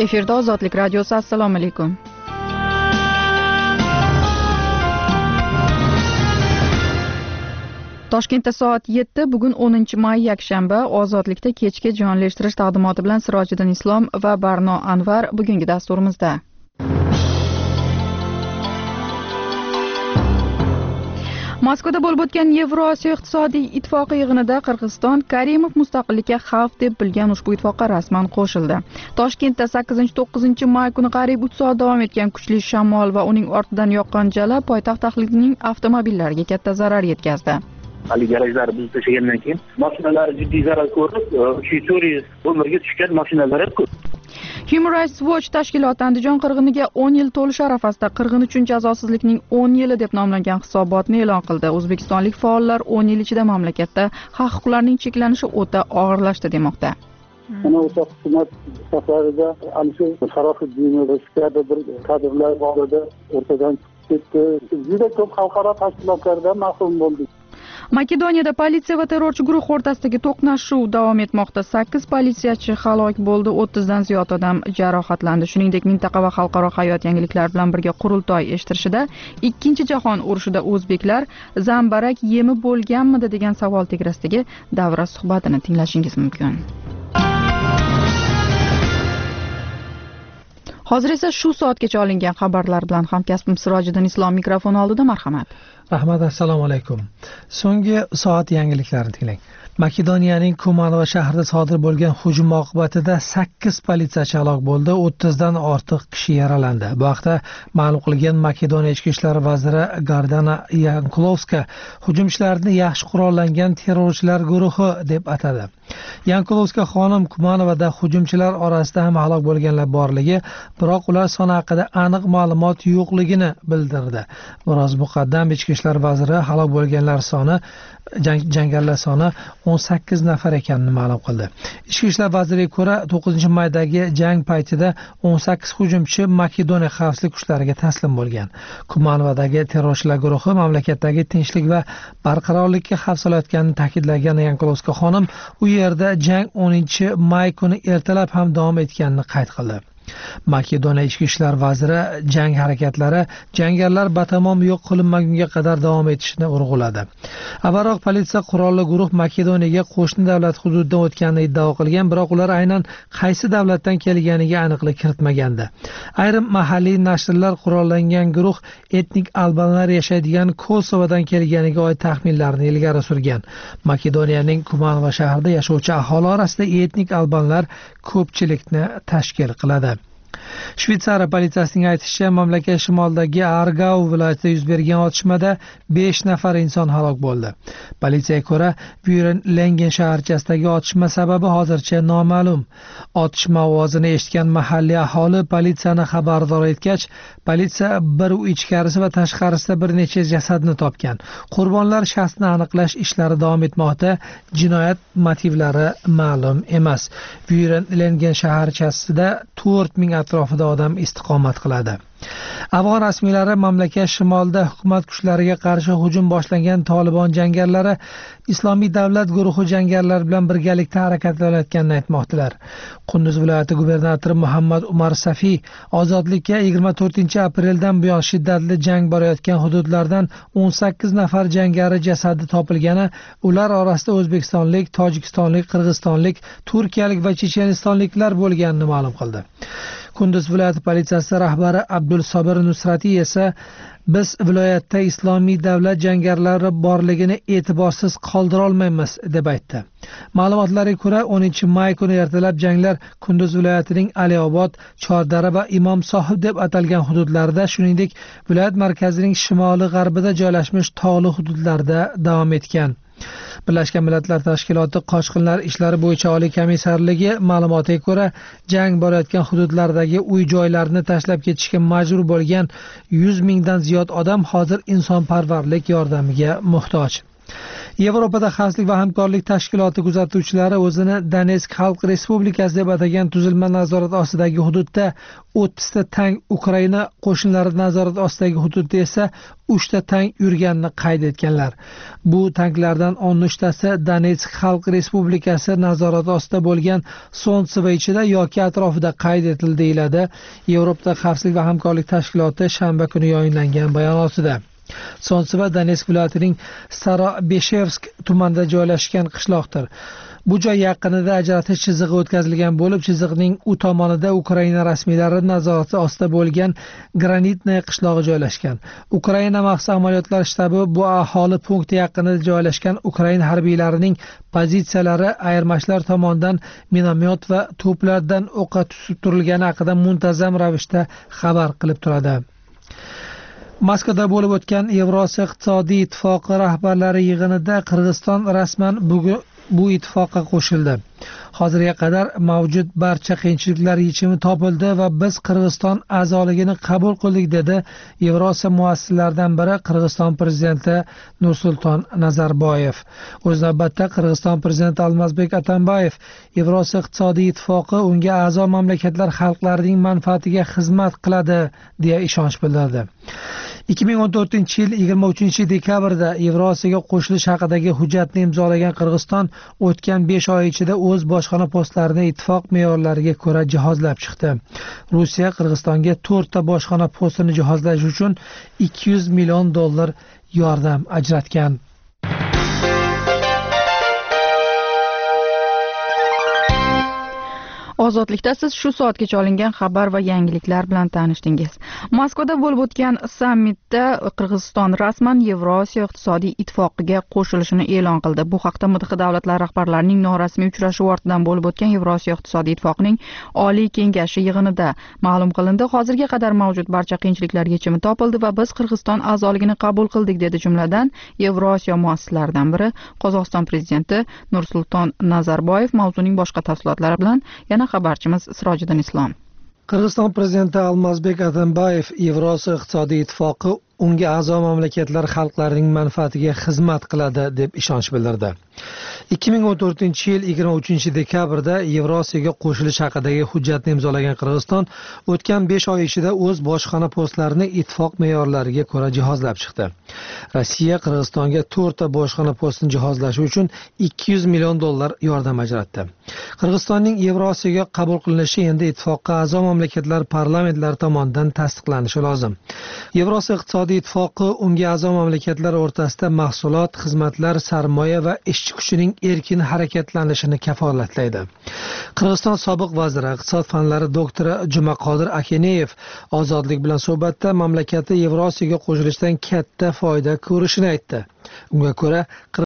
Efirda Ozodlik radiosi. Assalomu alaykum. Toshkentda soat 7, bugun 10 may yakshanba. Ozodlikda kechki jonli eshittirish taqdimoti bilan Sirojiddin Islom va Barno Anvar bugungi dasturimizda. Moskvada bo'lib o'tgan Yevrosiyo iqtisodiy ittifoqi yig'inida Qirg'iziston Karimov mustaqillikka xavf deb bilgan ushbu ittifoqqa rasman qo'shildi. Toshkentda 8-9 may kuni qariyb 3 soat davom etgan kuchli shamol va uning ortidan yoqqan jala poytaxt ahlining avtomobillariga katta zarar yetkazdi. Ali garajlar buzib tashlagandan keyin mashinalar jiddiy zarar ko'rib, 300 o'mirga tushgan mashinalar ham ko'p. Human Rights Watch tashkiloti Andijon qirg'iniga 10 yil to'lishi arafasida qirg'in uchun jazosizlikning 10 yili deb nomlangan hisobotni e'lon qildi. O'zbekistonlik faollar 10 yil ichida mamlakatda haq-huquqlarning cheklanishi o'ta og'irlashdi demoqda. Ana o'sha hukumat safarida Alisher Sharofiddinov kabi bir kadrlar bor edi, o'rtadan ketdi. Juda ko'p xalqaro tashkilotlardan mahrum bo'ldik. Makedoniyada politsiya va terrorchi guruh o'rtasidagi to'qnashuv davom etmoqda. 8 politsiyachi halok bo'ldi, 30 dan ziyod odam jarohatlandi. Shuningdek, mintaqa va xalqaro hayot yangiliklari bilan birga qurultoy eshittirishida Ikkinchi jahon urushida o'zbeklar zambarak yemi bo'lganmidi degan savol tegrasidagi davra suhbatini tinglashingiz mumkin. Hozir esa shu soatgacha olingan xabarlar bilan hamkasbim Sirojiddin Islom mikrofon oldida. Marhamat. Rahmat, assalomu alaykum. So'nggi soat yangiliklarini tinglang. Makedoniyaning Kumanova shahrida sodir bo'lgan hujum oqibatida 8 politsiyachi halok bo'ldi, 30 dan ortiq kishi yaralandi. Bu haqda ma'lum qilgan Makedoniya ichki ishlar vaziri Gardana Yankulovska hujumchilarni yaxshi qurollangan terrorchilar guruhi deb atadi. Yankulovska xonim Kumanovada hujumchilar orasida ham halok bo'lganlar borligi, biroq ular soni haqida aniq ma'lumot yo'qligini bildirdi. Biroz muqaddam ichki ishlar vaziri halok bo'lganlar soni, jangarilar soni 18 nafar ekanini ma'lum qildi. Ichki ishlar vaziriga ko'ra 9-maydagi jang paytida 18 hujumchi Makedoniya xavfsizlik kuchlariga taslim bo'lgan. Kumanovadagi terrorchilar guruhi mamlakatdagi tinchlik va barqarorlikka xavf solayotganini ta'kidlagan Yankulovska xonim u yerda jang 10-may kuni ertalab ham davom etganini qayd qildi. Makedoniya ichki ishlar vaziri jang harakatlari jangarilar batamom yo'q qilinmagunga qadar davom etishini urg'uladi. Avvalroq politsiya qurolli guruh Makedoniyaga qo'shni davlat hududidan o'tganini iddao qilgan, biroq ular aynan qaysi davlatdan kelganiga aniqlik kiritmagandi. Ayrim mahalliy nashrlar qurollangan guruh etnik albanlar yashaydigan Kosovodan kelganiga oid taxminlarni ilgari surgan. Makedoniyaning Kumanova shahrida yashovchi aholi orasida etnik albanlar ko'pchilikni tashkil qiladi. Shvetsariya politsiyasining aytishicha, mamlakat shimolidagi Argau viloyatida yuz bergan otishmada 5 nafar inson halok bo'ldi. Politsiyaga ko'ra, Vyuren-Lengen shaharchasidagi otishma sababi hozircha noma'lum. Otishma ovozini eshitgan mahalliy aholi politsiyani xabardor etgach, politsiya bir uy ichkarisi va tashqarisida bir necha jasadni topgan. Qurbonlar shaxsini aniqlash ishlari davom etmoqda. Jinoyat motivlari ma'lum emas. Vyuren-Lengen shaharchasida 4000 atrofida odam istiqomat qiladi. Afg'on rasmiylari mamlakat shimolida hukumat kuchlariga qarshi hujum boshlangan Taliban jangarilari Islomiy davlat guruhi jangarilari bilan birgalikda harakatlanayotganini aytmoqdalar. Qunduz viloyati gubernatori Muhammad Umar Safiy ozodlikka 24-apreldan buyon shiddatli jang borayotgan hududlardan 18 nafar jangari jasadi topilgani, ular orasida o'zbekistonlik, tojikistonlik, qirg'izistonlik, turkiyalik va chechenistonliklar bo'lganini ma'lum qildi. Kunduz viloyati politsiyasi rahbari Abdul Sobir Nusratiy esa biz viloyatda islomiy davlat jangarilari borligini e'tiborsiz qoldira olmaymiz deb aytdi. Ma'lumotlarga ko'ra 10-may kuni ertalab janglar Kunduz viloyatining Aliobod, Chordara va Imom Sohib deb atalgan hududlarida, shuningdek viloyat markazining shimoli-g'arbida joylashmish tog'li hududlarda davom etgan. Birlashgan Millatlar Tashkiloti Qochqinlar ishlari bo'yicha oliy komissarligi ma'lumotiga ko'ra, jang borayotgan hududlardagi uy-joylarni tashlab ketishga majbur bo'lgan 100 mingdan ziyod odam hozir insonparvarlik yordamiga muhtoj. Yevropada xavfsizlik va hamkorlik tashkiloti kuzatuvchilari o'zini Donetsk Xalq Respublikasi deb atagan tuzilma nazorat ostidagi hududda 30 ta tank, Ukraina qo'shinlari nazorat ostidagi hududda esa 3 ta tank yurganini qayd etganlar. Bu tanklardan 13 tasi Donetsk Xalq Respublikasi nazorati ostida bo'lgan Solntsevo ichida yoki atrofida qayd etildi, deyiladi Yevropada xavfsizlik va hamkorlik tashkiloti shanba kuni yayınlangan bayonotida. Solntsevo Donetsk viloyatining Starobeshevsk tumanida joylashgan qishloqdir. Bu joy yaqinida ajratish chizig'i o'tkazilgan bo'lib, chiziqning u tomonida Ukraina rasmiylari nazorati ostida bo'lgan Granitnoye qishlog'i joylashgan. Ukraina maxsus amaliyotlar shtabi bu aholi punkti yaqinida joylashgan Ukraina harbiylarining pozitsiyalari ayirmachilar tomonidan minomyot va to'plardan o'qqa tutib turilgani haqida muntazam ravishda xabar qilib turadi. Moskvada bo'lib o'tgan Yevrosiyo iqtisodiy ittifoqi rahbarlari yig'inida Qirg'iziston rasman bu ittifoqqa qo'shildi. Hozirga qadar mavjud barcha qiyinchiliklar yechimi topildi va biz Qirg'iziston a'zoligini qabul qildik, dedi Yevrosiyo muassislaridan biri Qirg'iziston prezidenti Nursulton Nazarboyev. O'z navbatda Qirg'iziston prezidenti Almazbek Atambayev Yevrosiyo iqtisodiy ittifoqi unga a'zo mamlakatlar xalqlarining manfaatiga xizmat qiladi deya ishonch bildirdi. 2014-yil 23-dekabrda Yevrosiyoga qo'shilish haqidagi hujjatni imzolagan Qirg'iziston o'tgan 5 oy ichida o'z bojxona postlarini ittifoq me'yorlariga ko'ra jihozlab chiqdi. Rossiya Qirg'izistonga 4 ta bojxona postini jihozlash uchun $200 million yordam ajratgan. Ozodlikda siz shu soatgacha olingan xabar va yangiliklar bilan tanishdingiz. Moskvada bo'lib o'tgan sammitda Qirg'iziston rasman Yevrosiyo iqtisodiy ittifoqiga qo'shilishini e'lon qildi. Bu haqda MTQ davlatlar rahbarlarining norasmiy uchrashuvi ortidan bo'lib o'tgan Yevrosiyo iqtisodiy ittifoqining Oliy kengashi yig'inida ma'lum qilindi. Hozirga qadar mavjud barcha qiyinchiliklar yechimi topildi va biz Qirg'iziston a'zoligini qabul qildik, dedi jumladan Yevrosiyo muassislaridan biri Qozog'iston prezidenti Nursulton Nazarboyev. Mavzuning boshqa tafsilotlari bilan yana xabarchimiz Sirojiddin Islom. Qirg'iziston prezidenti Almazbek Atambayev Yevrosiyo iqtisodiy ittifoqi unga a'zo mamlakatlar xalqlarining manfaatiga xizmat qiladi deb ishonch bildirdi. 2014-yil 23-dekabrda Yevrosiyoga qo'shilish haqidagi hujjatni imzolagan Qirg'iziston o'tgan 5 oy ichida o'z bojxona postlarini ittifoq me'yorlariga ko'ra jihozlab chiqdi. Rossiya Qirg'izistonga 4 ta bojxona postini jihozlashi uchun $200 million yordam ajratdi. Qirg'izistonning Yevrosiyoga qabul qilinishi endi ittifoqqa a'zo mamlakatlar parlamentlari tomonidan tasdiqlanishi lozim. Yevrosiyo iqtisodiy ittifoqi unga a'zo mamlakatlar o'rtasida mahsulot, xizmatlar, sarmoya va ishchi kuchining erkin harakatlanishini kafolatlaydi. Qirg'iziston sobiq vaziri, iqtisod fanlari doktori Jumaqodir Akeneyev ozodlik bilan suhbatda mamlakati Yevrosiyoga qo'shilishdan katta foyda ko'rishini aytdi. Unga ko'ra